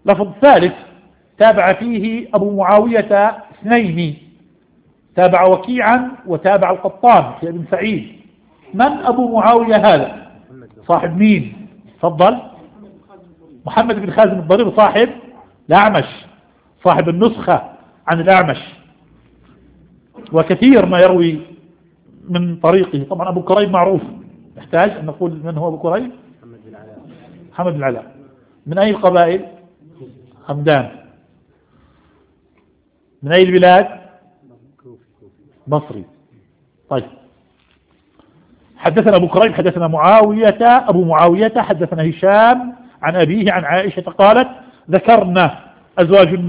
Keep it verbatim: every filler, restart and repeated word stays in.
لفظ ثالث تابع فيه أبو معاوية اثنين، تابع وكيعا وتابع القطان في ابن سعيد. من أبو معاوية هذا؟ صاحب مين؟ تفضل. محمد بن خازم الضرير صاحب الأعمش، صاحب النسخة عن الأعمش، وكثير ما يروي من طريقه. طبعا أبو كريب معروف، يحتاج أن نقول من هو أبو كريب؟ محمد بن علاء. من أي القبائل؟ همدان. من أي البلاد؟ مصري. طيب، حدثنا أبو كريب حدثنا معاوية أبو معاوية حدثنا هشام عن أبيه عن عائشة قالت ذكرنا أزواج